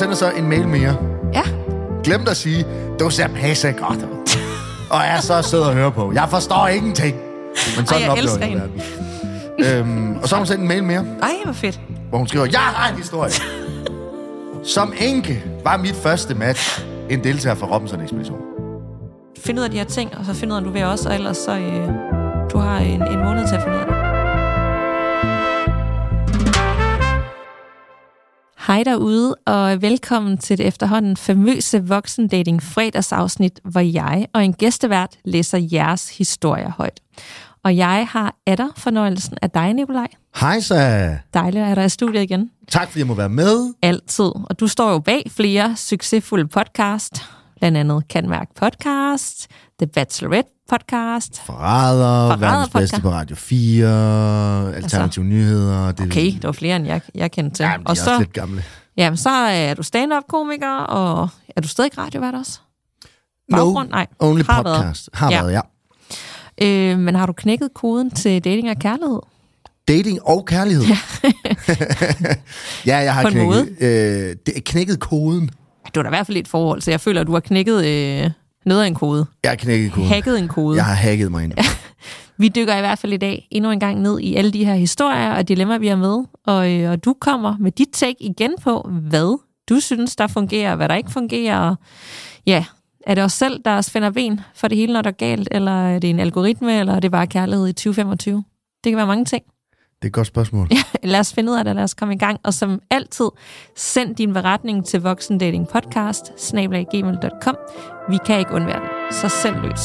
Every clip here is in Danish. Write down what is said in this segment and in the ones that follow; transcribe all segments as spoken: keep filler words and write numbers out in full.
sender så en mail mere. Ja. Glemte at sige, du ser pisse godt ud. Og jeg er så sød at høre på. Jeg forstår ingenting. Men sådan Ej, jeg oplever elsker jeg verden. øhm, Og så har hun sendt en mail mere. Ej, hvor fedt. Hvor hun skriver, jeg har en historie. Som enke var mit første match en deltager fra Robinson-ekspedition. Find ud af de her ting, og så find ud af, du vil også, og ellers så... Øh, du har en, en måned til at finde ud af det. Hej derude, og velkommen til det efterhånden famøse voksendating fredagsafsnit, hvor jeg og en gæstevært læser jeres historier højt. Og jeg har atter fornøjelsen af dig, Nikolaj. Hej så. Dejligt at have dig i studiet igen. Tak fordi jeg må være med. Altid. Og du står jo bag flere succesfulde podcast. Blandt andet Kan Mærke Podcast, The Bachelorette Podcast. Forræder, verdens bedste på Radio fire, Alternative altså, Nyheder. Det okay, det var flere, end jeg, jeg kendte til. Ja, de er og så, også lidt gamle. Jamen, så er du stand-up-komiker, og er du stadig radiovært også? Baggrund? No, Nej, only har podcast. Været. Har ja. været, ja. Øh, men har du knækket koden til dating og kærlighed? Dating og kærlighed? Ja, ja jeg har på en knækket, måde. øh, det er knækket koden. Du er da i hvert fald i et forhold, så jeg føler, at du har knækket øh, noget af en kode. Jeg har knækket koden. Hacket en kode. Jeg har hacket mig ind. Vi dykker i hvert fald i dag endnu en gang ned i alle de her historier og dilemmaer, vi har med. Og, øh, og du kommer med dit take igen på, hvad du synes, der fungerer, hvad der ikke fungerer. Ja, er det os selv, der spænder ben for det hele, når der er galt? Eller er det en algoritme, eller er det bare kærlighed i tyve femogtyve? Det kan være mange ting. Det er et godt spørgsmål. Ja, lad os finde ud af det, lad os komme i gang. Og som altid, send din beretning til voksendatingpodcast snabel-a gmail punktum com. Vi kan ikke undvære den, så send løs.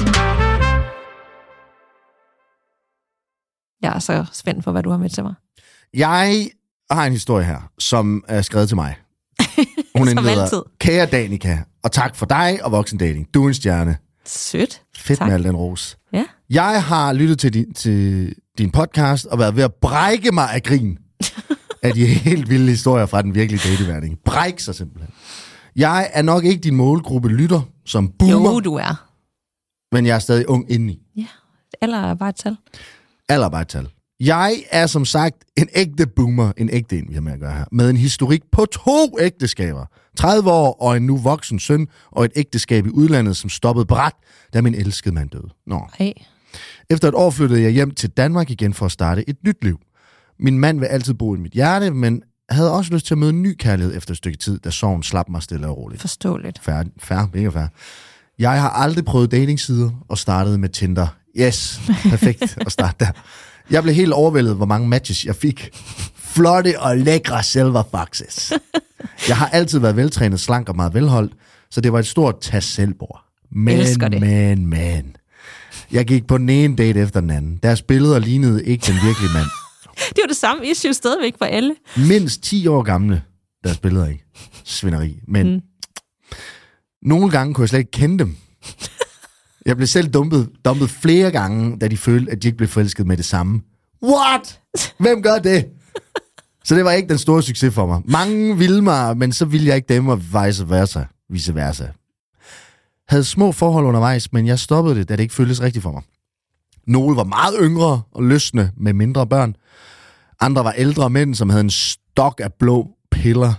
Jeg er så spændt på, hvad du har med til mig. Jeg har en historie her, som er skrevet til mig. Hun som indleder, altid. Kære Danica, og tak for dig og Voksendating. Du er en stjerne. Sødt. Fedt tak. med al den ros. Ja. Jeg har lyttet til din, til din podcast og været ved at brække mig af grin af de helt vilde historier fra den virkelige dateverding. Bræk sig simpelthen. Jeg er nok ikke din målgruppe lytter, som boomer. Jo, du er. Men jeg er stadig ung indeni. Ja, eller er bare et tal. Eller bare et tal. Jeg er som sagt en ægte boomer, en ægte en, vi har med at gøre her, med en historik på to ægteskaber. tredive år og en nu voksen søn, og et ægteskab i udlandet, som stoppede brat, da min elskede mand døde. Nå. Hey. Efter et år flyttede jeg hjem til Danmark igen for at starte et nyt liv. Min mand vil altid bo i mit hjerte, men havde også lyst til at møde en ny kærlighed efter et stykke tid, da sorgen slap mig stille og roligt. Forståeligt. Fair, fair, mega fair. Jeg har aldrig prøvet datingsider og startede med Tinder. Yes, perfekt at starte der. Jeg blev helt overvældet, hvor mange matches jeg fik. Flotte og lækre silver foxes. Jeg har altid været veltrænet, slank og meget velholdt, så det var et stort tag selvbord. Men, men, men. Jeg gik på den ene date efter den anden. Deres billeder lignede ikke den virkelige mand. Det var det samme issue stadigvæk for alle. Mindst ti år gamle, deres billeder ikke. Svineri. Men mm. nogle gange kunne jeg slet ikke kende dem. Jeg blev selv dumpet, dumpet flere gange, da de følte, at de ikke blev forelsket med det samme. What? Hvem gør det? Så det var ikke den store succes for mig. Mange ville mig, men så ville jeg ikke dem, og vice versa. Vice versa. Havde små forhold undervejs, men jeg stoppede det, da det ikke føltes rigtigt for mig. Nogle var meget yngre og løsne med mindre børn. Andre var ældre mænd, som havde en stok af blå piller.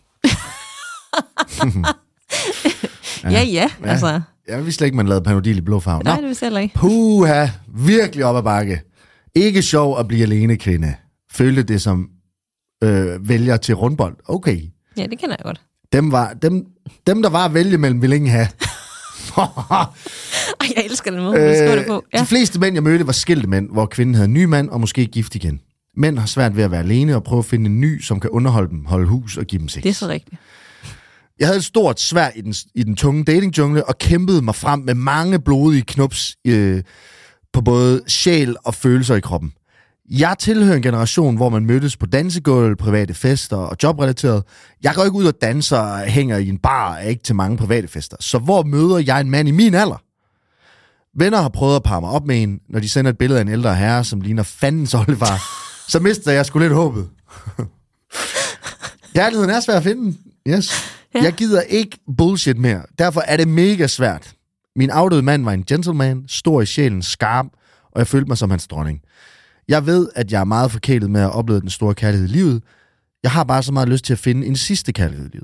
ja, ja, ja, altså... Jeg vidste ikke, man lavede Panodil i blå farve. Nej, det vidste jeg ikke. Puha, virkelig op ad bakke. Ikke sjov at blive alene kvinde. Følte det som øh, vælger til rundbold. Okay. Ja, det kender jeg godt. Dem, var, dem, dem der var at vælge mellem, ville ingen have. Ej, jeg elsker den måde, du skriver det på. Ja. De fleste mænd, jeg mødte, var skilte mænd, hvor kvinden havde en ny mand og måske gift igen. Mænd har svært ved at være alene og prøve at finde en ny, som kan underholde dem, holde hus og give dem sex. Det er så rigtigt. Jeg havde et stort sværd i den, i den tunge datingjungle og kæmpede mig frem med mange blodige knups øh, på både sjæl og følelser i kroppen. Jeg tilhører en generation, hvor man mødtes på dansegulv, private fester og jobrelateret. Jeg går ikke ud og danser og hænger i en bar og er ikke til mange private fester. Så hvor møder jeg en mand i min alder? Venner har prøvet at parre mig op med en, når de sender et billede af en ældre herre, som ligner fandens oldefar. Så mister jeg sgu lidt håbet. Kærligheden er svær at finde. Yes. Ja. Jeg gider ikke bullshit mere. Derfor er det mega svært. Min afdøde mand var en gentleman, stor i sjælen, skarp, og jeg følte mig som hans dronning. Jeg ved, at jeg er meget forkælet med at opleve den store kærlighed i livet. Jeg har bare så meget lyst til at finde en sidste kærlighed i livet.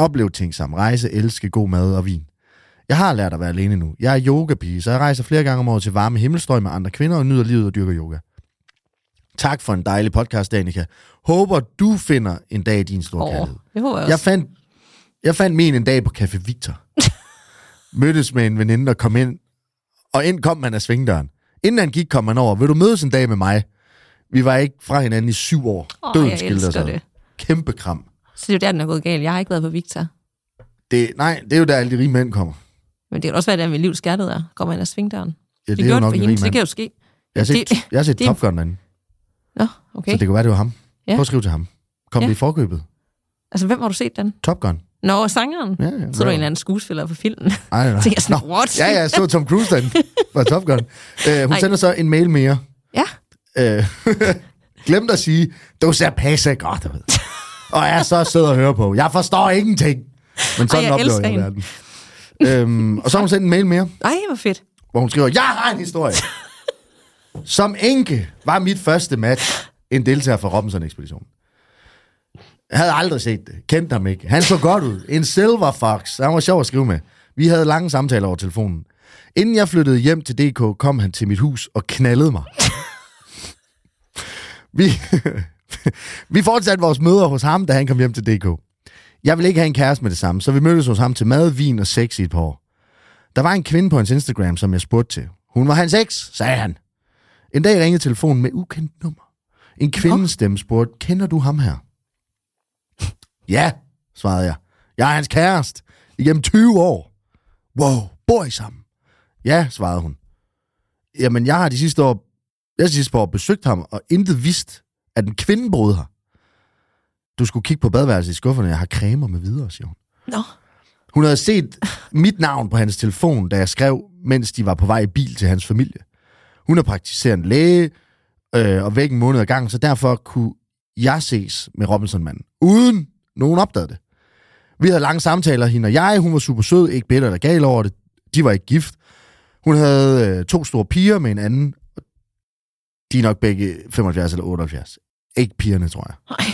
Oplev ting sammen. Rejse, elske, god mad og vin. Jeg har lært at være alene nu. Jeg er yogapige, så jeg rejser flere gange om året til varme himmelstrøg med andre kvinder og nyder livet og dyrker yoga. Tak for en dejlig podcast, Danika. Håber, du finder en dag i din store oh, kærlighed. Det håber jeg også. Jeg fandt, jeg fandt min en dag på Café Victor. Mødtes med en veninde og kom ind. Og ind kom man af svingdøren. Inden han gik, kom man over. Vil du mødes en dag med mig? Vi var ikke fra hinanden i syv år. Oh, Døden jeg skilte os elsker ad. det. Kæmpe kram. Så det er jo der, den er gået galt. Jeg har ikke været på Victor. Det, nej, det er jo der, alle de rige mænd kommer. Men det kan også være, der med livs skærtet er. Kommer ind af svingdøren. Ja, det, det er jo gjorde nok det en for rig hende, så det mand. kan jo ske. Jeg har set, det, jeg har set det, Top Gun derinde. Nå, okay. Så det kan være, det var ham. Ja. Prøv at skrive til ham. Kom Ja. det i forkøbet. Altså, hvem har du set den? Top Gun. Nå, sangeren. Ja, ja, Så er du en ja. eller anden skuespiller på filmen. Ej, nej. Så jeg sådan, what? Ja, ja, jeg så Tom Cruise derinde fra Top Gun. Uh, hun Ej. sender så en mail mere. Ja. Uh, Glem at sige, du ser pisse godt ud. Og jeg er så sød at høre på. Jeg forstår ingenting. Men sådan Ej, jeg oplever elsker jeg hende. verden. um, og så har hun sendt en mail mere, Ej, hvor fedt. hvor hun skriver, jeg har en historie. Som enke var mit første match en deltager fra Robinson-ekspeditionen. Jeg havde aldrig set det. Kendte ham ikke. Han så godt ud. En silver fox. Han var sjov at skrive med. Vi havde lange samtaler over telefonen. Inden jeg flyttede hjem til D K, kom han til mit hus og knaldede mig. Vi, vi fortsatte vores møder hos ham, da han kom hjem til D K. Jeg ville ikke have en kæreste med det samme, så vi mødtes hos ham til mad, vin og sex i et par år. Der var en kvinde på hans Instagram, som jeg spurgte til. Hun var hans eks, sagde han. En dag ringede telefonen med ukendt nummer. En kvindes stemme spurgte, kender du ham her? Ja, svarede jeg. Jeg er hans kæreste. Igennem tyve år. Wow, bor I sammen? Ja, svarede hun. Jamen, jeg har de sidste år, jeg har de sidste år besøgt ham, og intet vidst, at en kvinde boede her. Du skulle kigge på badeværelset i skufferne, jeg har cremer med videre, siger hun. Nå. Hun havde set mit navn på hans telefon, da jeg skrev, mens de var på vej i bil til hans familie. Hun er praktiserende læge, øh, og væk en måned ad gang, så derfor kunne jeg ses med Robinson-manden, uden nogen opdagede det. Vi havde lange samtaler, hende og jeg. Hun var super sød, ikke bitter eller gal over det. De var ikke gift. Hun havde øh, to store piger med en anden. De er nok begge femoghalvfjerds eller otteoghalvfjerds. Ikke pigerne, tror jeg.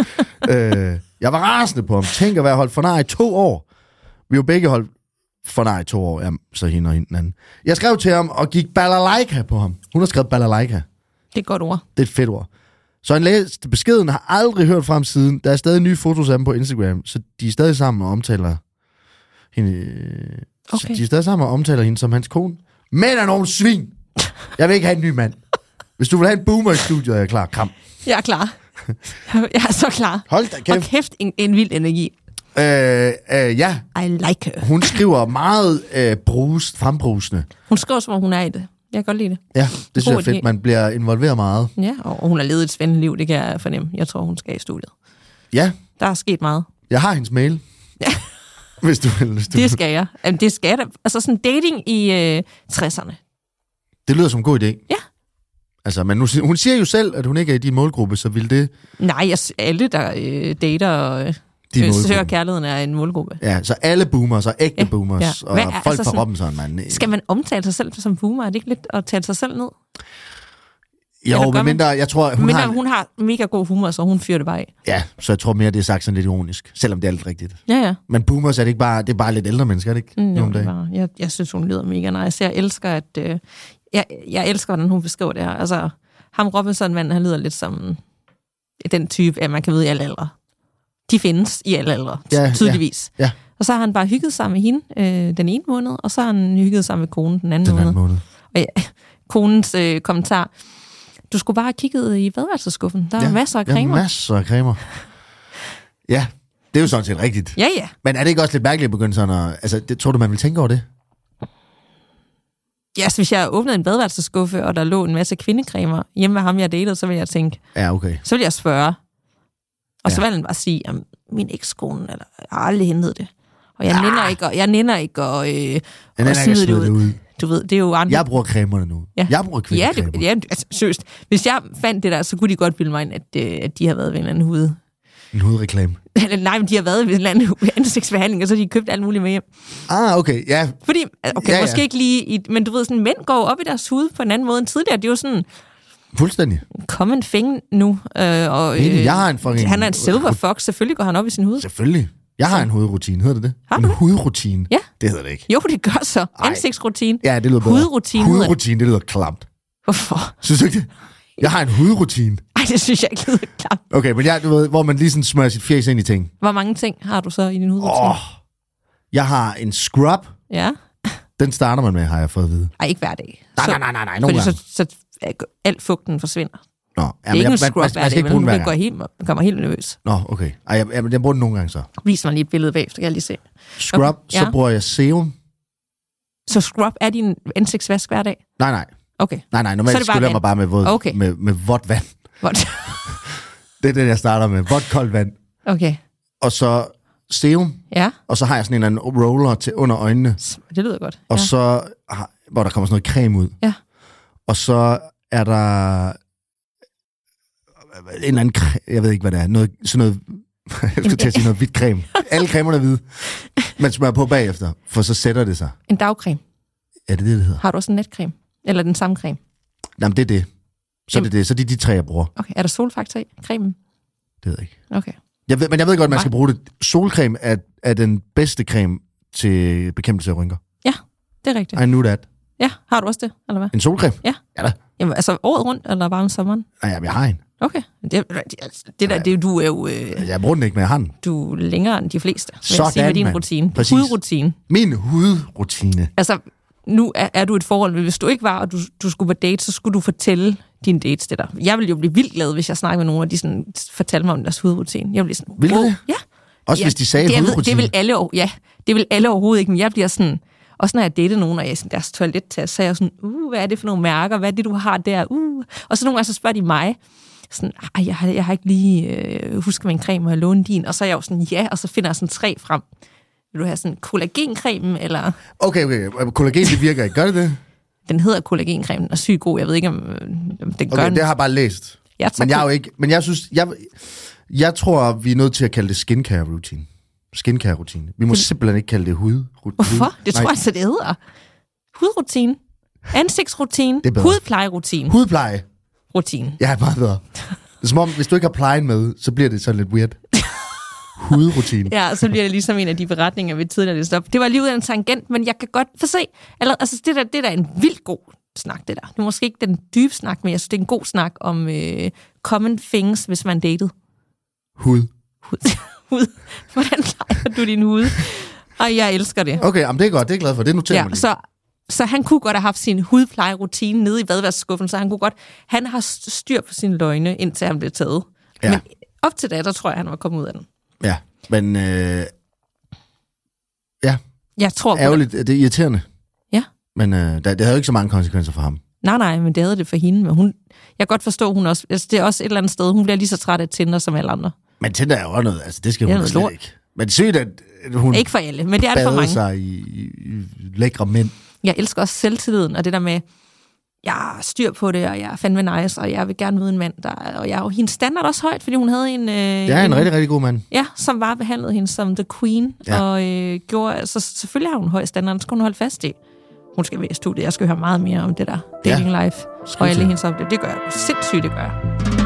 øh, jeg var rasende på ham. Tænk at være holdt for nar i to år. Vi var begge holdt for nar i to år, ja, så hende og hende anden. Jeg skrev til ham og gik balalaika på ham. Hun har skrevet balalaika. Det er et godt ord. Det er et fedt ord. Så han læste beskeden, har aldrig hørt fra ham siden. Der er stadig nye fotos af ham på Instagram, så de er stadig sammen og omtaler hende. Okay. Så de er stadig sammen og omtaler hende som hans kone. Mænd er nogen svin. Jeg vil ikke have en ny mand. Hvis du vil have en boomer i studiet, er jeg klar. Kram. Jeg er klar. Jeg er så klar. Hold da Og kæft. kæft, en, en vild energi. Øh, øh, ja, I like her. hun skriver meget øh, brust, frembrusende. Hun skriver, som om hun er i det. Jeg kan godt lide det. Ja, det synes jeg er God idé. fedt. Man bliver involveret meget. Ja, og hun har levet et spændende liv, det kan jeg fornemme. Jeg tror, hun skal i studiet. Ja, Der er sket meget. jeg har hendes mail. Ja. Hvis du vil. Hvis du Det vil. skal jeg. Jamen, det skal jeg da. Altså sådan dating i øh, tresserne. Det lyder som en god idé. Ja. Altså, men nu, si- hun siger jo selv, at hun ikke er i din målgruppe, så vil det... Nej, jeg, alle, der øh, dater og øh, Din øh, målgruppe. søger kærligheden, er en målgruppe. Ja, så alle boomers og ægte Ja, boomers ja. og Hvad er- folk altså fra sådan- Robinson, man. Skal man omtale sig selv som boomer? Er det ikke lidt at tale sig selv ned? Jo, eller gør men man- mindre, jeg tror, hun Men har... hun har mega god humor, så hun fyrer det bare af. Ja, så jeg tror mere, det er sagt sådan lidt ironisk, selvom det er alt rigtigt. Ja, ja. Men boomers er det ikke bare, det er bare lidt ældre mennesker, er det ikke? Mm, Nogle jo, dage? det var, jeg, jeg synes, hun lyder mega nice. Jeg elsker, at... Øh, jeg, jeg elsker, hvordan hun beskriver det her. Altså, ham Robinson-manden, han lyder lidt som den type, at man kan vide i alle aldre. De findes i alle aldre, Ja, tydeligvis. ja, ja. Og så har han bare hygget sig med hende øh, den ene måned, og så har han hygget sig med konen den anden Den måned. anden måned. Og ja, konens øh, kommentar, du skulle bare have kigget i badeværelseskuffen. Der er Ja, masser af Ja, cremer. masser af cremer. Ja, det er jo sådan set rigtigt. Ja, ja. Men er det ikke også lidt mærkeligt at begynde sådan at... Altså, det, tror du, man vil tænke over det? Ja, så hvis jeg åbnede en badeværelseskuffe, og der lå en masse kvindecremer hjemme med ham, jeg datede, så ville jeg tænke, Ja, okay. så ville jeg spørge. Og så Ja. ville han bare sige, at min ekskone, eller jeg har aldrig hentet det. Og jeg nænder ikke, og jeg nænder ikke at, øh, Jeg at nænder ikke smide at det smide ud. det ud. Du ved, det er jo andre. Jeg bruger cremerne nu. Ja. Jeg bruger ja, kvindecremer. det, ja, altså, seriøst. Hvis jeg fandt det der, så kunne de godt bilde mig ind, at, øh, at de har været ved en eller anden hud. En hudreklame. Eller nej, men de har været ved en eller anden ansigtsbehandling, og så har de købt alt muligt med hjem. Ah, okay, ja. Fordi, okay, Ja, ja, ja. måske ikke lige, i, men du ved, sådan, mænd går op i deres hud på en anden måde end tidligere. Det er jo sådan, Fuldstændig. kom en fing nu. Øh, og, Enig, øh, jeg har en fucking- han er en silver fox, selvfølgelig går han op i sin hud. Selvfølgelig. Jeg har en hudrutine, hedder det det? Har en du? hudrutine? Ja. Det hedder det ikke. Jo, det gør så. Ej. Ansigtsrutine. Ja, det lyder bedre. Hudrutine. Hudrutine, det lyder klamt. Hvorfor? Synes du ikke det? Jeg har en hudrutine. Ej, det synes jeg ikke lyder klart. Okay, men jeg, du ved, hvor man lige sådan smører sit fjes ind i ting. Hvor mange ting har du så i din hudrutine? Åh, oh, jeg har en scrub. Ja. Den starter man med, har jeg fået at vide. Ej, ikke hver dag. Nej, Så- nej, nej, nej, nej, nogle Fordi gange. så, så alt fugten forsvinder. Nå, Det er jamen, ikke jeg, en scrub man, man, hver man skal dag, ikke men bruge den nu hver går gang. helt, man kommer helt nervøs. Nå, okay. Ej, jeg, jeg, jeg bruger den nogle gange så. Vis mig lige et billede bagefter, kan jeg lige se. Scrub, Okay, så ja. bruger jeg serum. Så scrub er din ansigtsvask hver dag? Nej, nej. Okay. Nej, nej, Så er normalt det bare skyller jeg vand. mig bare med, våd, Okay. med, med vådt vand. Hvor- Det er det, jeg starter med. Vådt, koldt vand. Okay. Og så serum. Ja, Og så har jeg sådan en eller anden roller til under øjnene. det lyder godt. Og Ja. så, har- hvor der kommer sådan noget creme ud. Ja. Og så er der en eller anden, cre- jeg ved ikke, hvad det er, noget, sådan noget, jeg skulle til at sige noget hvidt creme. Alle cremerne er hvide. Man smører på bagefter, for så sætter det sig. En dagcreme. Er det det, det hedder? Har du også en natcreme? Eller den samme creme? Jamen, det er det. Så er det det. Så er det de tre, jeg bruger. Okay. Er der solfaktor i cremen? Det ved jeg ikke. Okay. Jeg ved, men jeg ved godt, at man Nej. skal bruge det. Solcreme er, er den bedste creme til bekæmpelse af rynker. Det er rigtigt. I knew that. Ja, har du også det, eller hvad? En solcreme? Ja. Ja da. Jamen, altså året rundt, eller bare om sommeren? Nej, jamen, jeg har en. Okay. Det, det, det der, det, du er jo øh, Jeg bruger den ikke, men jeg har den. du er længere end de fleste, vil jeg Sådan, sige, med din mand. rutine. Præcis. Hudrutine. Min hudrutine. Altså, nu er, er du et forhold, men hvis du ikke var, og du, du skulle på date, så skulle du fortælle dine dates det der. Jeg ville jo blive vildt glad, hvis jeg snakkede med nogen, og de sådan fortalte mig om deres hudrutine. Jeg ville blive sådan, Vil du wow. det? Ja. Også ja, hvis de sagde det, jeg ved, hudrutine. det vil alle, over- ja, det vil alle overhovedet ikke, men jeg bliver sådan, også når jeg dater nogen, og jeg er sådan, deres toilettaske, så er jeg sådan, uh, hvad er det for nogle mærker, hvad er det, du har der, uh. Og så nogle gange så spørger de mig, sådan, ej, jeg har, jeg har ikke lige øh, husket min creme, og jeg låne din, og så er jeg jo sådan, ja, og så finder jeg sådan tre frem. Vil du have sådan kollagencremen, eller... Okay, okay. Kollagen, det virker ikke. Gør det det? Den hedder kollagencremen, og er sygt god. Jeg ved ikke, om, om den gør Okay, den. det har jeg bare læst. Jeg tager Men jeg er på- jo ikke... Men jeg synes... Jeg, jeg tror, vi er nødt til at kalde det skincare routine. Skincare rutine. Vi må simpelthen ikke kalde det hud. hud Hvorfor? Det tror Nej, jeg, så det hedder. Hudrutine. Ansigtsrutine. Det er bedre. Hudplejerutine. Hudpleje. Rutine. Ja, meget bedre. Det er som om, hvis du ikke har plejen med, så bliver det sådan lidt weird. Hudrutine. Ja, så bliver det ligesom en af de beretninger, vi tidligere læste op. Det var lige ud af en tangent, men jeg kan godt få se. Eller, altså, det der, det der er en vildt god snak, det der. Det er måske ikke den dybe snak, men jeg synes, det er en god snak om øh, common things, hvis man datede. Hud. Hud. Hud. Hvordan plejer du din hud? Og jeg elsker det. Okay, jamen det er godt. Det er jeg glad for. Det noterer Ja, mig lige. så, så han kunne godt have haft sin hudplejerutine nede i badeværelseskuffen, så han kunne godt, han har styr på sine løgne, indtil han blev taget. Ja. Men op til da, der tror jeg, han var kommet ud af den. Ja, men... Øh, ja, Jeg tror på det. ærgerligt. Det er irriterende. Ja. Men øh, det, det havde jo ikke så mange konsekvenser for ham. Nej, nej, men det havde det for hende. Men hun, jeg kan godt forstå, hun også, altså det er også et eller andet sted, hun bliver lige så træt af Tinder som alle andre. Men Tinder er jo også noget. Altså, det skal Det er hun noget slet lort. ikke. Men sygt, at hun Ikke for alle, men det er det for bader mange. sig i, i, i lækre mænd. Jeg elsker også selvtilliden, og det der med, jeg har styr på det, og jeg er fandme nice, og jeg vil gerne møde en mand, der, og jeg, og hendes standard også højt, fordi hun havde en... Øh, Jeg er en rigtig, rigtig god mand. Ja, som var behandlet hende som the queen, Ja. ja. og øh, gjorde, så selvfølgelig har hun en høj standard, den skal hun holde fast i. Hun skal være i studiet, jeg skal høre meget mere om det der dating Ja. life, Skal og alle til. hendes oplevelser. Det gør jeg, sindssygt det gør jeg.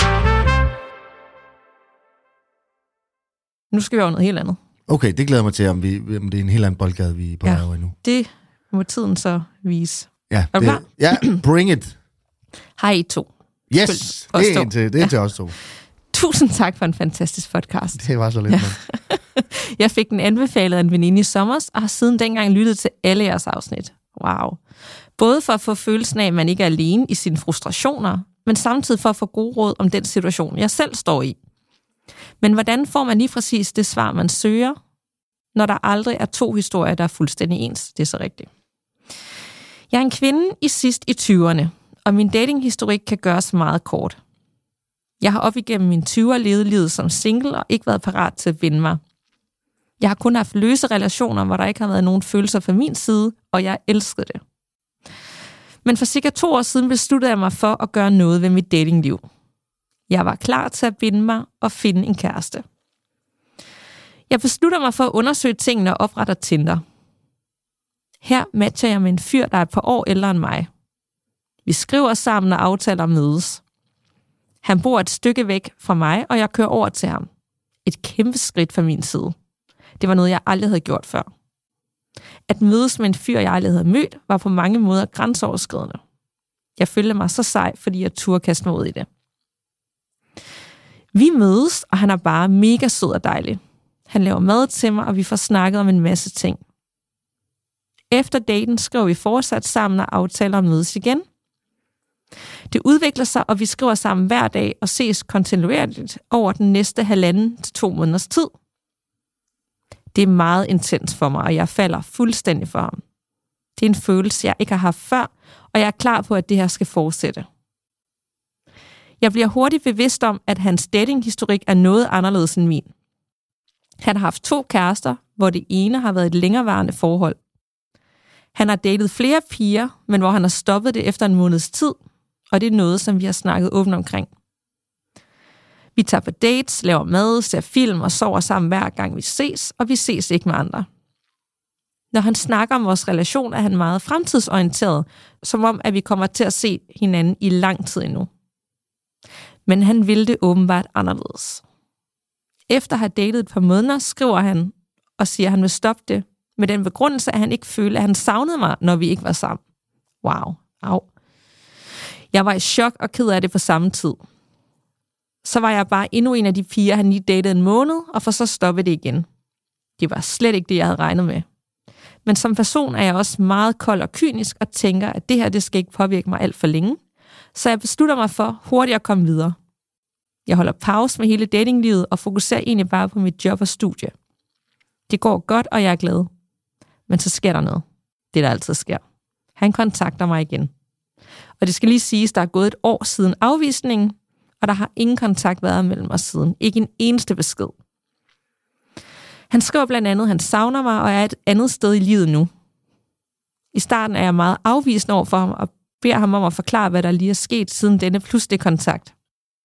Nu skal vi over noget helt andet. Okay, det glæder mig til, om, vi, om det er en helt anden boldgade, vi er på Ja. vej over nu. Det må tiden så vise. Ja, Er du det, ja, bring it. Hej I to. Yes, Os det er, to. en til, det er Ja. til os to. Tusind tak for en fantastisk podcast. Det var så lidt, ja. Jeg fik den anbefalet af en veninde i sommer, og har siden dengang lyttet til alle jeres afsnit. Wow. Både for at få følelsen af, at man ikke er alene i sine frustrationer, men samtidig for at få gode råd om den situation, jeg selv står i. Men hvordan får man lige præcis det svar, man søger, når der aldrig er to historier, der er fuldstændig ens? Det er så rigtigt. Jeg er en kvinde i sidst i tyverne, og min datinghistorik kan gøres meget kort. Jeg har op igennem mine tyvere levet livet som single og ikke været parat til at vinde mig. Jeg har kun haft løse relationer, hvor der ikke har været nogen følelser fra min side, og jeg elskede det. Men for cirka to år siden besluttede jeg mig for at gøre noget ved mit datingliv. Jeg var klar til at binde mig og finde en kæreste. Jeg beslutter mig for at undersøge tingene og opretter Tinder. Her matcher jeg med en fyr, der er et par år ældre end mig. Vi skriver sammen og aftaler at mødes. Han bor et stykke væk fra mig, og jeg kører over til ham. Et kæmpe skridt fra min side. Det var noget, jeg aldrig havde gjort før. At mødes med en fyr, jeg aldrig havde mødt, var på mange måder grænseoverskridende. Jeg følte mig så sej, fordi jeg turde kaste mig ud i det. Vi mødes, og han er bare mega sød og dejlig. Han laver mad til mig, og vi får snakket om en masse ting. Efter daten skriver vi fortsat sammen og aftaler at mødes igen. Det udvikler sig, og vi skriver sammen hver dag og ses kontinuerligt over den næste halvanden til to måneders tid. Det er meget intens for mig, og jeg falder fuldstændig for ham. Det er en følelse, jeg ikke har haft før, og jeg er klar på, at det her skal fortsætte. Jeg bliver hurtigt bevidst om, at hans datinghistorik er noget anderledes end min. Han har haft to kærester, hvor det ene har været et længerevarende forhold. Han har datet flere piger, men hvor han har stoppet det efter en måneds tid, og det er noget, som vi har snakket åbent omkring. Vi tager på dates, laver mad, ser film og sover sammen hver gang vi ses, og vi ses ikke med andre. Når han snakker om vores relation, er han meget fremtidsorienteret, som om, at vi kommer til at se hinanden i lang tid endnu. Men han ville det åbenbart anderledes. Efter at have datet et par måneder, skriver han og siger, at han vil stoppe det, med den begrundelse, at han ikke følte, at han savnede mig, når vi ikke var sammen. Wow, au. Jeg var i chok og ked af det på samme tid. Så var jeg bare endnu en af de piger, han lige datede en måned, og for så stoppede det igen. Det var slet ikke det, jeg havde regnet med. Men som person er jeg også meget kold og kynisk, og tænker, at det her, det skal ikke påvirke mig alt for længe. Så jeg beslutter mig for hurtigt at komme videre. Jeg holder pause med hele datinglivet, og fokuserer egentlig bare på mit job og studie. Det går godt, og jeg er glad. Men så sker der noget. Det, der altid sker. Han kontakter mig igen. Og det skal lige siges, der er gået et år siden afvisningen, og der har ingen kontakt været mellem os siden. Ikke en eneste besked. Han skriver blandt andet, at han savner mig og er et andet sted i livet nu. I starten er jeg meget afvisende over for ham og beder ham om at forklare, hvad der lige er sket siden denne pludselige kontakt.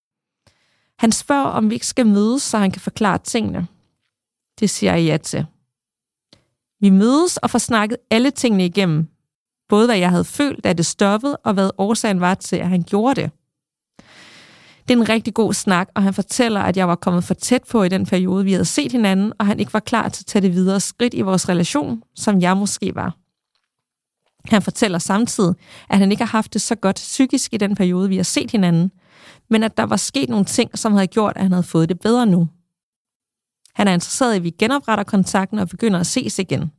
Han spørger, om vi ikke skal mødes, så han kan forklare tingene. Det siger jeg ja til. Vi mødes og får snakket alle tingene igennem. Både hvad jeg havde følt, da det stoppede, og hvad årsagen var til, at han gjorde det. Det er en rigtig god snak, og han fortæller, at jeg var kommet for tæt på i den periode, vi havde set hinanden, og han ikke var klar til at tage det videre skridt i vores relation, som jeg måske var. Han fortæller samtidig, at han ikke har haft det så godt psykisk i den periode, vi har set hinanden, men at der var sket nogle ting, som havde gjort, at han havde fået det bedre nu. Han er interesseret i, at vi genopretter kontakten og begynder at ses igen.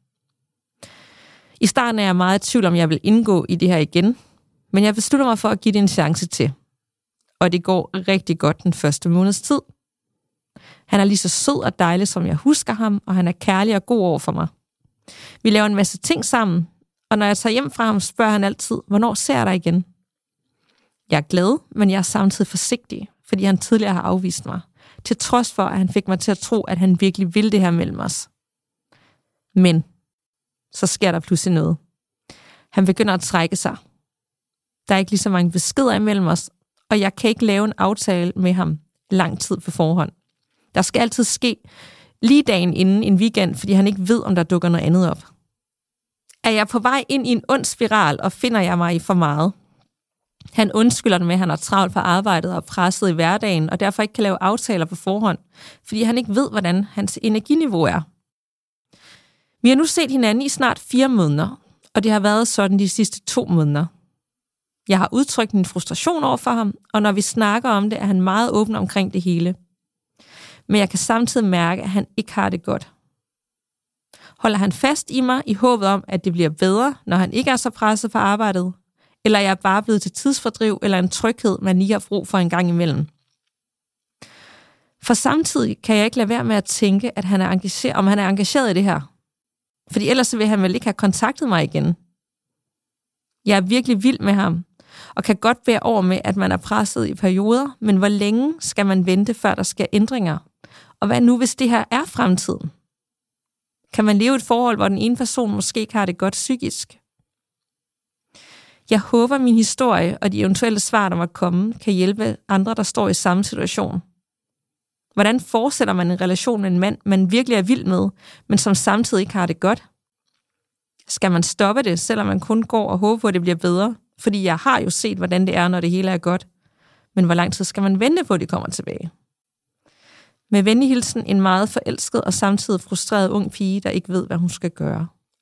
I starten er jeg meget i tvivl om, jeg vil indgå i det her igen, men jeg beslutter mig for at give det en chance til. Og det går rigtig godt den første måneds tid. Han er lige så sød og dejlig, som jeg husker ham, og han er kærlig og god over for mig. Vi laver en masse ting sammen, og når jeg tager hjem fra ham, spørger han altid, hvornår ser jeg dig igen? Jeg er glad, men jeg er samtidig forsigtig, fordi han tidligere har afvist mig, til trods for, at han fik mig til at tro, at han virkelig vil det her mellem os. Men så sker der pludselig noget. Han begynder at trække sig. Der er ikke lige så mange beskeder imellem os, og jeg kan ikke lave en aftale med ham lang tid på forhånd. Der skal altid ske lige dagen inden en weekend, fordi han ikke ved, om der dukker noget andet op. Er jeg på vej ind i en ond spiral, og finder jeg mig i for meget? Han undskylder det med, at han er travlt på arbejdet og presset i hverdagen, og derfor ikke kan lave aftaler på forhånd, fordi han ikke ved, hvordan hans energiniveau er. Vi har nu set hinanden i snart fire måneder, og det har været sådan de sidste to måneder. Jeg har udtrykt min frustration over for ham, og når vi snakker om det, er han meget åben omkring det hele. Men jeg kan samtidig mærke, at han ikke har det godt. Holder han fast i mig i håbet om, at det bliver bedre, når han ikke er så presset på arbejdet? Eller er jeg bare blevet til tidsfordriv eller en tryghed, man lige har brug for en gang imellem? For samtidig kan jeg ikke lade være med at tænke, at han er engageret, om han er engageret i det her. Fordi ellers vil han vel ikke have kontaktet mig igen. Jeg er virkelig vild med ham, og kan godt bære over med, at man er presset i perioder, men hvor længe skal man vente, før der sker ændringer? Og hvad nu, hvis det her er fremtiden? Kan man leve et forhold, hvor den ene person måske ikke har det godt psykisk? Jeg håber, min historie og de eventuelle svar, der må komme, kan hjælpe andre, der står i samme situation. Hvordan fortsætter man en relation med en mand, man virkelig er vild med, men som samtidig ikke har det godt? Skal man stoppe det, selvom man kun går og håber på, at det bliver bedre? Fordi jeg har jo set, hvordan det er, når det hele er godt. Men hvor lang tid skal man vente på, at det kommer tilbage? Med venlig hilsen, en meget forelsket og samtidig frustreret ung pige, der ikke ved, hvad hun skal gøre.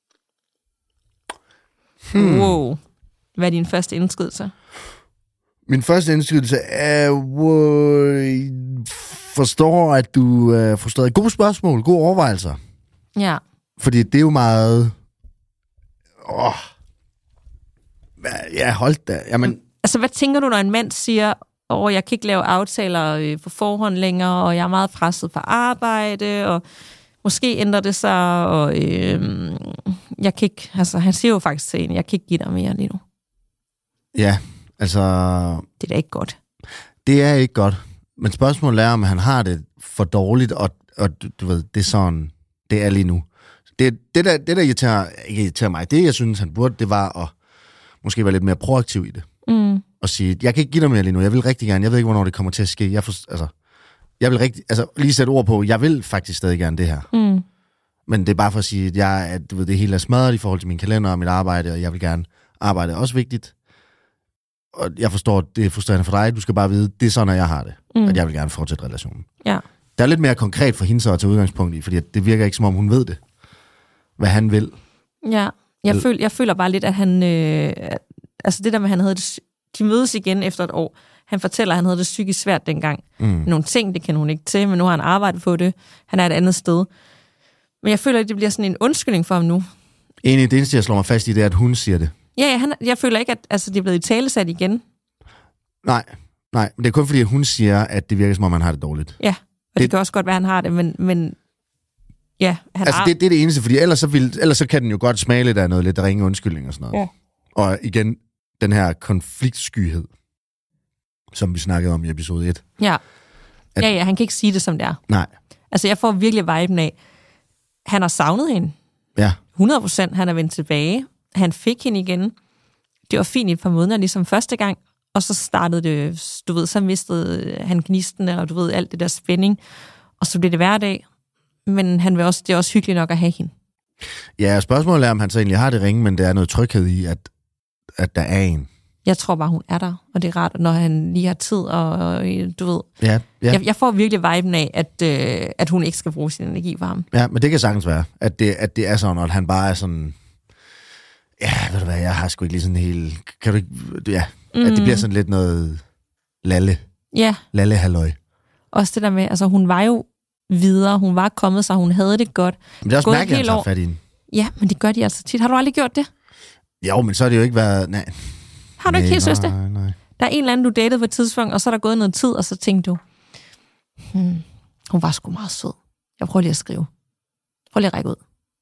Hmm. Wow. Hvad er din første indskydelse? Min første indskydelse er, wow, forstår, at du er uh, frustreret. Gode spørgsmål, gode overvejelser. Ja. Fordi det er jo meget... Åh. Ja, hold da. Jamen... Altså, hvad tænker du, når en mand siger, åh, oh, jeg kan ikke lave aftaler øh, på forhånd længere, og jeg er meget presset på arbejde, og måske ændrer det sig, og øh, jeg kan ikke... Altså, han siger jo faktisk til en, jeg kan ikke give dig mere lige nu. Ja, altså... Det er da ikke godt. Det er ikke godt. Men spørgsmålet er, om han har det for dårligt, og, og du, du ved, det er sådan, det er lige nu. Det, det, der, det der irriterer, ikke irriterer mig, det jeg synes, han burde, det var at måske være lidt mere proaktiv i det. Mm. Og sige, jeg kan ikke give dig mere lige nu, jeg vil rigtig gerne, jeg ved ikke, hvornår det kommer til at ske. Jeg, for, altså, jeg vil rigtig, altså lige sætte ord på, jeg vil faktisk stadig gerne det her. Mm. Men det er bare for at sige, at, jeg, at du ved, det hele er smadret i forhold til min kalender og mit arbejde, og jeg vil gerne arbejde er også vigtigt. Og jeg forstår, det er frustrerende for dig. Du skal bare vide, det er sådan, at jeg har det. Mm. At jeg vil gerne fortsætte relationen. Ja. Det er lidt mere konkret for hende så at tage udgangspunkt i, fordi det virker ikke, som om hun ved det. Hvad han vil. Ja, jeg, føl, jeg føler bare lidt, at han... Øh, altså det der med, at han havde det, de mødes igen efter et år. Han fortæller, at han havde det psykisk svært dengang. Mm. Nogle ting, det kan hun ikke til, men nu har han arbejdet på det. Han er et andet sted. Men jeg føler, at det bliver sådan en undskyldning for ham nu. Enig, det eneste, jeg slår mig fast i, det er, at hun siger det. Ja, ja han, jeg føler ikke, at altså, det er blevet i talesat igen. Nej, nej. Men det er kun fordi, at hun siger, at det virker, som om man har det dårligt. Ja, og det, det kan også godt være, at han har det, men... men ja, han altså, har... det, det er det eneste, fordi ellers så, vil, ellers så kan den jo godt smage lidt af noget lidt ringe undskyldning og sådan noget. Ja. Og igen, den her konfliktskyhed, som vi snakkede om i episode et. Ja. At, ja, ja, han kan ikke sige det, som det er. Nej. Altså, jeg får virkelig viben af, han har savnet hende. Ja. hundrede procent, han er vendt tilbage. Han fik hende igen. Det var fint i et par måneder, ligesom første gang. Og så startede det, du ved, så mistede han gnistene, og du ved, alt det der spænding. Og så blev det hverdag. Men han vil også, det er også hyggeligt nok at have hende. Ja, spørgsmålet er, om han så egentlig har det ringe, men det er noget tryghed i, at, at der er en. Jeg tror bare, hun er der, og det er rart, når han lige har tid, og du ved... Ja, ja. Jeg, jeg får virkelig viben af, at, øh, at hun ikke skal bruge sin energi for ham. Ja, men det kan sagtens være, at det, at det er sådan, at han bare er sådan... Ja, ved du hvad, jeg har sgu ikke lige sådan helt... Kan du ikke... Ja, mm. At det bliver sådan lidt noget lalle. Ja. Lalle-halløj. Også det der med, altså hun var jo videre, hun var kommet sig, hun havde det godt. Men det er også mærkeligt, at han tager fat i hende. Ja, men det gør de altså tit. Har du aldrig gjort det? Jo, men så har det jo ikke været... Nej. Har du ikke helt synes det? Nej, nej. Der er en eller anden, du datede på et tidspunkt, og så er der gået noget tid, og så tænkte du, hmm, hun var sgu meget sød. Jeg prøver lige at skrive. Prøv lige at række ud.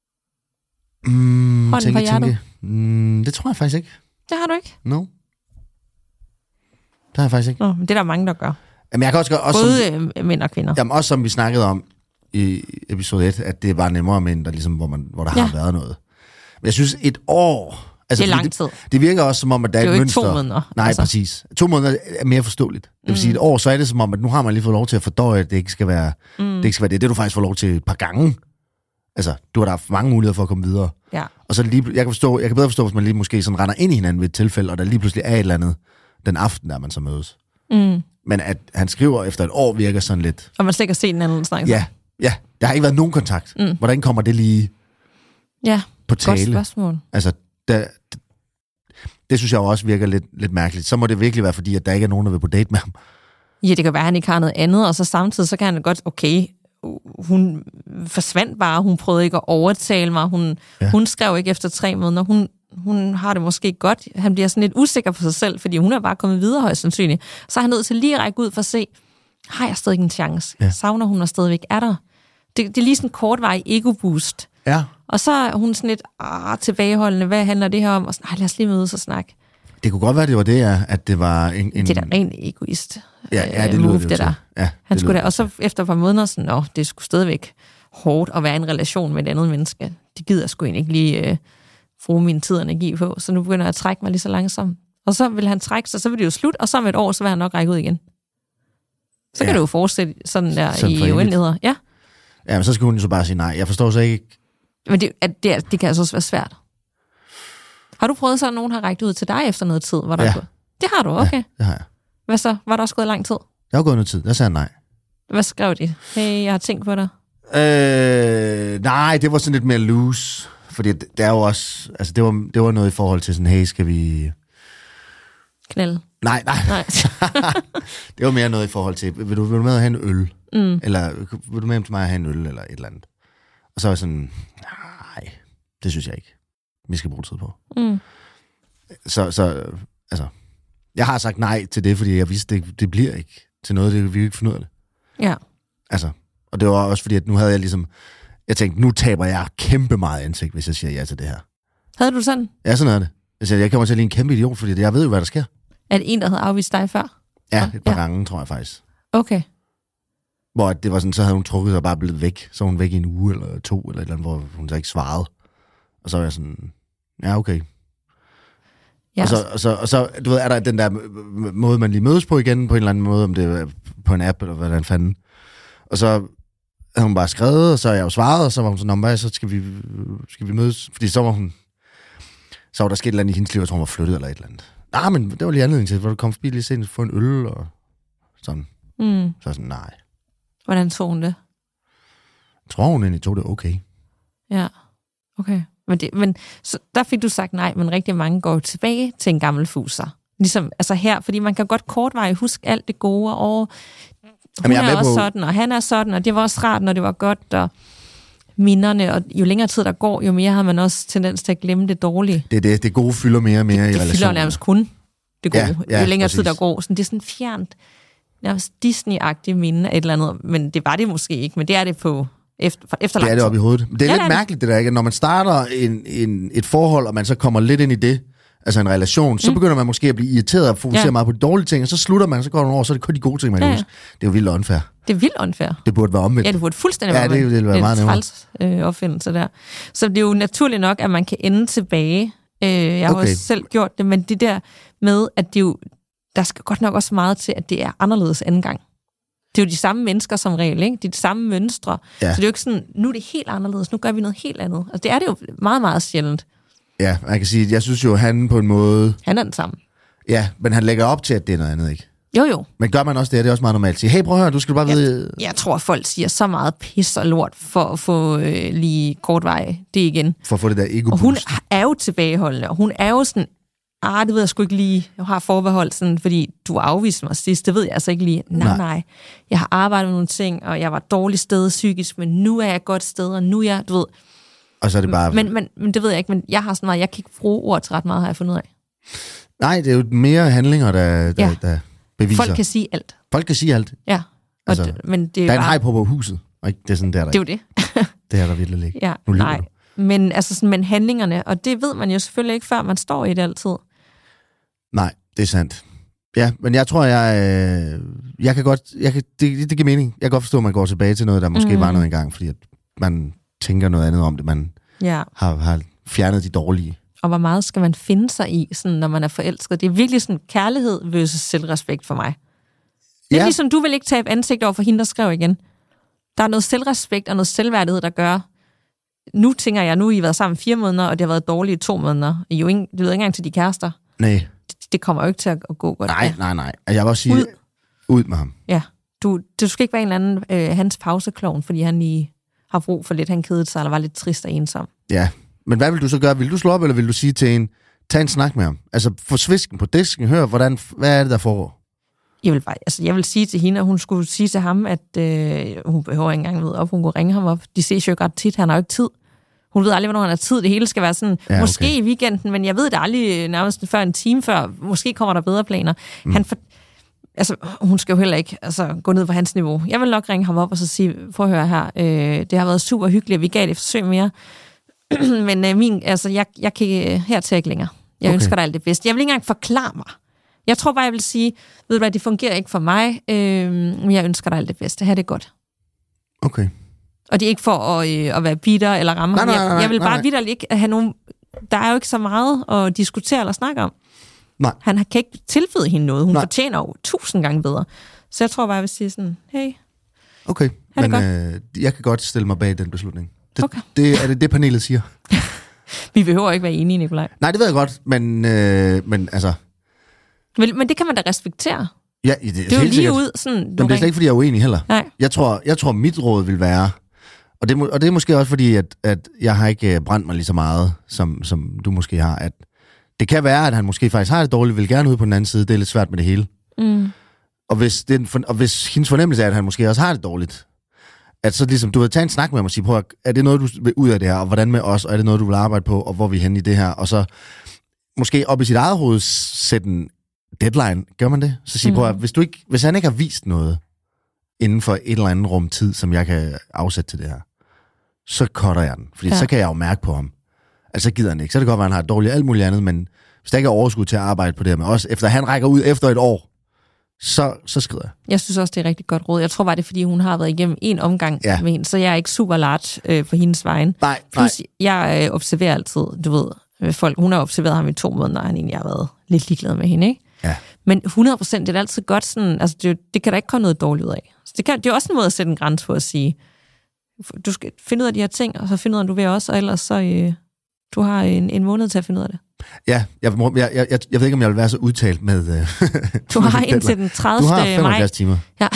Mm, Hånden tænke, på hjertet. Tænke. Mm, det tror jeg faktisk ikke. Det har du ikke? No. Det har jeg faktisk ikke. Nå, men det er der mange, der gør. Jamen, jeg kan også gøre... Også Både som, mænd og kvinder. Jamen, også som vi snakkede om i episode et, at det er bare nemmere mænd, der ligesom, hvor, man, hvor der ja. har været noget. Men jeg synes, et år... Altså, det er lang tid. Det, det virker også som om, at der er et mønster. Det er jo ikke to måneder. Nej, altså. Præcis. To måneder er mere forståeligt. Det vil mm. sige, et år, så er det som om, at nu har man lige fået lov til at fordøje, at det ikke skal være mm. det. Ikke skal være det. Det du faktisk får lov til et par gange. Altså, du har da haft mange muligheder for at komme videre. Ja. Og så lige, jeg kan, forstå, jeg kan bedre forstå, hvis man lige måske sådan render ind i hinanden ved et tilfælde, og der lige pludselig er et eller andet den aften, der man så mødes. Mm. Men at han skriver efter et år, virker sådan lidt... Og man slet ikke har set den anden snakke. Ja, ja. Der har ikke været nogen kontakt. Mm. Hvordan kommer det lige ja. på tale? Godt spørgsmål. Altså, der, det, det synes jeg jo også virker lidt, lidt mærkeligt. Så må det virkelig være, fordi at der ikke er nogen, der vil på date med ham. Ja, det kan være, at han ikke har noget andet, og så samtidig, så kan han godt, okay, hun forsvandt bare, hun prøvede ikke at overtale mig, hun, ja. hun skrev ikke efter tre måneder, hun, hun har det måske godt, han bliver sådan lidt usikker på sig selv, fordi hun er bare kommet videre højst sandsynligt. Så er han nødt til lige at række ud for at se, har jeg stadig en chance? Ja. Savner hun, og stadigvæk er der? Det, det er lige sådan en kortvarig ego-boost. Ja. Og så er hun sådan lidt ah, tilbageholdende, hvad handler det her om? Og sådan, lad os lige mødes og snakke. Det kunne godt være, det var det, ja, at det var en... en... Det er da rent egoist. Ja, ja, det move, lyder det, det der. Ja, han skulle da, og så efter et par måneder sådan, åh, det skulle stadigvæk hårdt at være i en relation med et andet menneske. Det gider jeg sgu egentlig ikke lige øh, bruge min tid og energi på, så nu begynder jeg at trække mig lige så langsomt. Og så vil han trække sig, så vil det jo slut, og så om et år, så vil han nok række ud igen. Så ja. Kan det jo fortsætte sådan der sådan i uendeligheder. Ja. Ja, men så skal hun jo så bare sige nej. Jeg forstår så ikke... Men det, at det, det kan altså også være svært. Har du prøvet så, at nogen har rækket ud til dig efter noget tid? Var der ja. Gået? Det har du, okay. Ja, det har jeg. Hvad så? Var der også gået lang tid? Der var gået noget tid. Der sagde han nej. Hvad skrev de? Hey, jeg har tænkt på dig. Øh, nej, det var sådan lidt mere loose. Fordi det er jo også... Altså, det var, det var noget i forhold til sådan, hey, skal vi... Knald. Nej, nej. nej. Det var mere noget i forhold til, vil du, vil du med at have en øl? Mm. Eller vil du med til mig at have en øl, eller et eller andet? Og så var jeg sådan, nej, det synes jeg ikke, vi skal bruge tid på. Mm. Så, så, altså, jeg har sagt nej til det, fordi jeg vidste, det, det bliver ikke til noget, det vi kan ikke finde ud af det. Ja. Altså, og det var også fordi, at nu havde jeg ligesom, jeg tænkte, nu taber jeg kæmpe meget ansigt, hvis jeg siger ja til det her. Havde du sådan? Ja, sådan er det. Jeg siger, jeg kommer til at blive en kæmpe idiot, fordi jeg ved jo, hvad der sker. Er det en, der havde afvist dig før? Ja, et par ja. gange, tror jeg faktisk. Okay. Hvor det var sådan, så havde hun trukket sig og bare blevet væk. Så var hun væk i en uge eller to, eller et eller andet, hvor hun så ikke svarede. Og så var jeg sådan, ja, okay. Ja. Og, så, og, så, og så, du ved, er der den der måde, man lige mødes på igen, på en eller anden måde, om det er på en app, eller hvordan fanden. Og så havde hun bare skrevet, og så har jeg jo svaret, og så var hun sådan, hvad, så skal vi, skal vi mødes. Fordi så var hun, så var der sket et eller andet i hendes liv, og så hun var flyttet eller et eller andet. Nej, men det var lige anledning til, hvor du kom forbi lige sent for en øl, og sådan. Mm. Så sådan, nej. Hvordan tog hun det? Jeg tror, hun egentlig tog det okay. Ja, okay. Men, det, men så der fik du sagt nej, men rigtig mange går tilbage til en gammel fuser. Ligesom altså her, fordi man kan godt kortvarigt huske alt det gode, og hun Jamen, er, er også på... sådan, og han er sådan, og det var også rart, når det var godt, og minderne, og jo længere tid der går, jo mere har man også tendens til at glemme det dårlige. Det er det, det gode fylder mere og mere det, i relationen. Det fylder nærmest kun det gode, ja, ja, jo længere præcis. Tid der går. Sådan, det er sådan fjernt, nærmest Disney-agtige minde af et eller andet, men det var det måske ikke, men det er det på efter, efter lang tid. Det er det oppe i hovedet. Det er ja, lidt det er mærkeligt det der, ikke? Når man starter en, en, et forhold, og man så kommer lidt ind i det, altså en relation, så mm. begynder man måske at blive irriteret og fokusere ja. meget på de dårlige ting, og så slutter man, så går nogle år, så er det kun de gode ting, man ja, ja. husker. Det er jo vildt unfair. Det er vildt unfair. Det burde være omvendt. Ja, det burde fuldstændig ja, være omvendt. Ja, det ville være meget nemmere. Det er en træls øh, opfindelse der. Så det er jo naturligt nok, at man kan ende tilbage. Øh, jeg har okay. også selv gjort det, men det der med, at det jo, der skal godt nok også meget til, at det er anderledes anden gang. Det er jo de samme mennesker som regel, ikke? Det er de samme mønstre. Ja. Så det er jo ikke sådan, nu er det helt anderledes, nu gør vi noget helt andet. Altså det er det jo meget, meget sjældent. Ja, man kan sige, jeg synes jo, han på en måde... Han er den samme. Ja, men han lægger op til, at det er noget andet, ikke? Jo, jo. Men gør man også det, det er også meget normalt at sige, hey, prøv at høre, du skal bare jeg, vide... Jeg tror, folk siger så meget pis og lort for at få øh, lige kort vej det igen. For at få det der ego-boost. Og hun er jo tilbageholdende, og hun er jo sådan, ah, det ved jeg sgu ikke lige, jeg har forbeholdt sådan, fordi du afviste mig sidst, det ved jeg altså ikke lige. Nej, nej, nej. Jeg har arbejdet med nogle ting, og jeg var et dårligt sted psykisk, men nu er jeg et godt sted, og nu er jeg, du ved... Og så er det bare... Men, men, men det ved jeg ikke, men jeg har sådan meget, jeg kan ikke bruge ord til ret meget, har jeg fundet ud af. Nej, det er jo mere handlinger, der, der, ja. der beviser. Folk kan sige alt. Folk kan sige alt. Ja. Altså, det, men det er der er bare... en hej på på huset, og ikke det er sådan der, der det er jo det. Det er der virkelig ikke. Ja, nu nej. Du. Men, altså sådan, men handlingerne, og det ved man jo selvfølgelig ikke, før man står i det altid. Nej, det er sandt. Ja, men jeg tror, jeg, øh, jeg kan godt, jeg kan, det, det giver mening. Jeg kan godt forstå, at man går tilbage til noget, der måske mm. var noget engang, fordi at man tænker noget andet om det. Man ja. har, har fjernet de dårlige. Og hvor meget skal man finde sig i, sådan, når man er forelsket? Det er virkelig sådan kærlighed versus selvrespekt for mig. Det er ja. ligesom, du vil ikke tabe ansigt over for hende, der skrev igen. Der er noget selvrespekt og noget selvværdighed, der gør... Nu tænker jeg, nu har I været sammen fire måneder, og det har været dårligt i to måneder. I jo ikke, det ved ikke engang til de kærester. Nej. Det, det kommer jo ikke til at gå godt. Nej, nej, nej. Jeg vil også sige, ud, ud med ham. Ja, du, du skal ikke være en eller anden øh, hans pauseklovn, fordi han lige har brug for lidt, han kedede sig, eller var lidt trist og ensom. Ja, men hvad vil du så gøre? Vil du slå op, eller vil du sige til en, tag en snak med ham? Altså, få svisken på disken, hør, hvordan, hvad er det, der foregår? Jeg vil, bare, altså, jeg vil sige til hende, at hun skulle sige til ham, at øh, hun behøver ikke engang ved op, hun kunne ringe ham op. De ses jo ikke ret tit, han har jo ikke tid. Hun ved aldrig, hvornår han har tid. Det hele skal være sådan, ja, okay. måske i weekenden, men jeg ved det aldrig nærmest før en time før. Måske kommer der bedre planer. Mm. Han for, altså, hun skal jo heller ikke altså, gå ned på hans niveau. Jeg vil nok ringe ham op og så sige, prøv at høre her, øh, det har været super hyggeligt, vi gav det et forsøg mere. men øh, min, altså, jeg, jeg kan her til ikke længere. Jeg okay. ønsker dig alt det bedste. Jeg vil ikke engang forklare mig. Jeg tror bare, jeg vil sige, ved du hvad, det fungerer ikke for mig, øh, men jeg ønsker dig alt det bedste. Her det godt. Okay. Og det er ikke for at, øh, at være bitter eller ramme ham. Jeg, jeg vil bare vitterligt ikke have nogen... Der er jo ikke så meget at diskutere eller snakke om. Nej. Han kan ikke tilbyde hende noget. Hun Nej. fortjener jo tusind gange bedre. Så jeg tror bare, jeg vil sige sådan, hey. Okay, men øh, jeg kan godt stille mig bag den beslutning. Det, okay. det er det, det panelet siger. Vi behøver ikke være enige, Nikolaj. Nej, det ved jeg godt, men, øh, men altså... Men, men det kan man da respektere. Ja, det, det er jo lige sikkert. ud. Sådan, Men det er slet ikke, fordi jeg er uenig heller. Nej. Jeg tror, jeg tror mit råd vil være, og det, og det er måske også fordi, at, at jeg har ikke brændt mig lige så meget, som, som du måske har, at det kan være, at han måske faktisk har det dårligt, vil gerne ud på den anden side, det er lidt svært med det hele. Mm. Og hvis, det, og hvis hendes fornemmelse er, at han måske også har det dårligt, at så ligesom, du vil tage en snak med ham og sige, prøv, er det noget, du vil ud af det her, og hvordan med os, og er det noget, du vil arbejde på, og hvor vi er henne i det her, og så måske op i sit eget hoved sætte en deadline, gør man det? Så sige, mm. prøv, hvis, du ikke, hvis han ikke har vist noget inden for et eller andet rum tid, som jeg kan afsætte til det her, så cutter jeg den, fordi ja. så kan jeg jo mærke på ham. Altså, så gider han ikke. Så er det godt, at han har dårligt alt muligt andet, men hvis der ikke er overskud til at arbejde på det her med os, efter han rækker ud efter et år, så, så skrider jeg. Jeg synes også, det er rigtig godt råd. Jeg tror bare, det er, fordi hun har været igennem en omgang ja. med hende, så jeg er ikke super large øh, på hendes vejen. Nej, Plus, nej. jeg øh, observerer altid, du ved, folk, hun har observeret ham i to måneder, og han egentlig har været lidt ligeglad med hende, ikke? Ja. Men hundrede procent, det er altid godt sådan, altså det, det kan der ikke komme noget dårligt ud af. Så det, kan, det er også en måde at sætte en grænse for at sige, du skal finde ud af de her ting, og så finde ud af, at du vil også, og ellers så, øh, du har en, en måned til at finde ud af det. Ja, jeg, jeg, jeg, jeg ved ikke, om jeg vil være så udtalt med... Øh, du har indtil den tredivte maj. Du har femoghalvfjerds timer. Ja.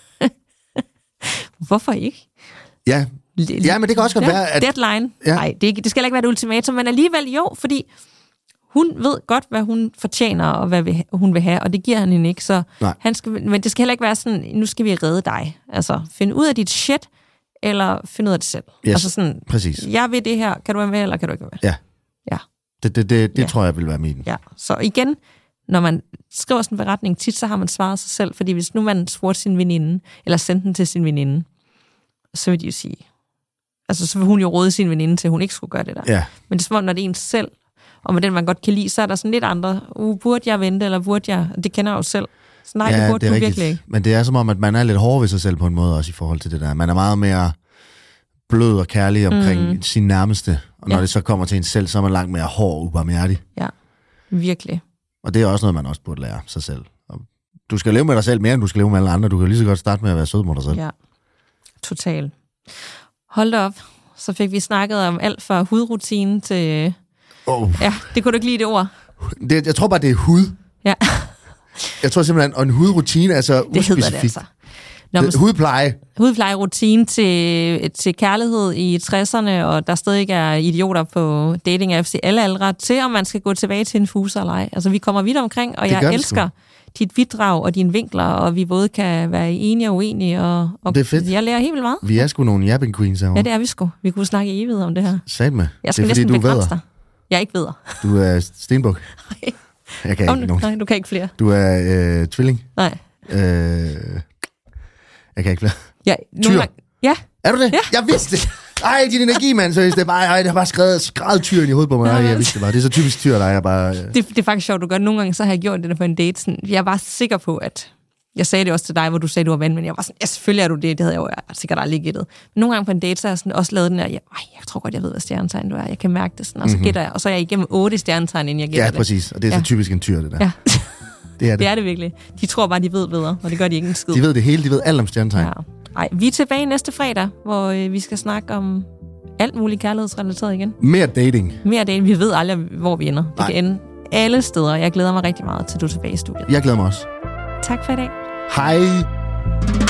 Hvorfor ikke? Ja. ja, men det kan også godt ja, være, at... Deadline. Nej, ja. det, det skal ikke være et ultimatum, men alligevel jo, fordi hun ved godt, hvad hun fortjener, og hvad hun vil have, og det giver han hende ikke, så han skal, men det skal heller ikke være sådan, nu skal vi redde dig. Altså, find ud af dit shit, eller find ud af det selv. Yes, altså sådan, præcis. Jeg vil det her, kan du være med, eller kan du ikke være med? Ja. Ja. Det, det, det, det ja. tror jeg vil være min. Ja, så igen, når man skriver sådan en beretning, tit så har man svaret sig selv, fordi hvis nu man spurgte sin veninde, eller sendte den til sin veninde, så vil de jo sige, altså så vil hun jo råde sin veninde til, at hun ikke skulle gøre det der. Ja. Men det er som om, når det er en selv, og med den man godt kan lide, så er der sådan lidt andre, uh, burde jeg vente, eller burde jeg, det kender jeg jo selv. Så nej, ja, det burde det du rigtigt. virkelig ikke. Men det er som om, at man er lidt hård ved sig selv på en måde, også i forhold til det der. Man er meget mere blød og kærlig omkring mm. sin nærmeste, og når ja. det så kommer til en selv, så er man langt mere hård og ubarmhjertig. Ja, virkelig. Og det er også noget, man også burde lære sig selv. Du skal leve med dig selv mere, end du skal leve med alle andre. Du kan lige så godt starte med at være sød mod dig selv. Ja, total. Hold da op. Så fik vi snakket om alt fra hudrutine til... Oh. Ja, det kunne du ikke lide det ord. Det, jeg tror bare, det er hud. Ja. Jeg tror simpelthen, og en hudrutine er så uspecifikt. Det hedder det altså. Nå, det, hudpleje. Hudpleje-rutine til, til kærlighed i tresserne, og der stadig er idioter på dating apps i alle aldre, til om man skal gå tilbage til en fuser eller ej. Altså, vi kommer vidt omkring, og det jeg elsker dit bidrag og dine vinkler, og vi både kan være enige og uenige, og, og det er fedt. Jeg lærer helt vildt meget. Vi er sgu nogle jabbing queens herovre. Ja, det er vi sgu. Vi kunne snakke i evighed om det her. Sat med. Jeg skal det er, næsten fordi, du begrænse dig. Jeg er ikke vedder. Du er stenbuk. Jeg kan oh, ikke nogen. Nej, du kan ikke flere. Du er øh, tvilling. Nej. Øh, jeg kan ikke flere. Ja, tyr. Gange, ja. Er du det? Ja. Jeg vidste det. Ej, din energi, mand. Så det er bare, ej, det har bare skrevet, skrevet tyren i hovedet på mig. Ej, jeg vidste det bare. Det er så typisk tyr, der er bare... Øh... Det, det er faktisk sjovt, du gør. Nogle gange så har jeg gjort det der på en date. Sådan, jeg var sikker på, at... Jeg sagde det også til dig, hvor du sagde, du var ven, men jeg var sådan, ja, selvfølgelig er du det. Det havde jeg jo sikkert aldrig gættet. Men nogle gange på en date, så har jeg sådan også lavet den der, jeg, ej, jeg tror godt, jeg ved, hvad stjernetegn du er. Jeg kan mærke det sådan, og så mm-hmm. gætter jeg. Og så er jeg igennem otte stjernetegn, inden jeg gætter ja, det. Ja, præcis. Og det er ja. så typisk en tyr, det der. Ja. Det er det. Det er det virkelig. De tror bare, de ved bedre, og det gør de ikke en skid. De ved det hele, de ved alt om stjernetegn. Ja. Ej, vi er tilbage næste fredag, hvor øh, vi skal snakke om alt muligt kærlighedsrelateret igen. Mere dating. Mere dating. Vi ved aldrig, hvor vi ender. Det Nej. kan ende alle steder. Jeg glæder mig rigtig meget til, du er tilbage i studiet. Jeg glæder mig også. Tak for i dag. Hej.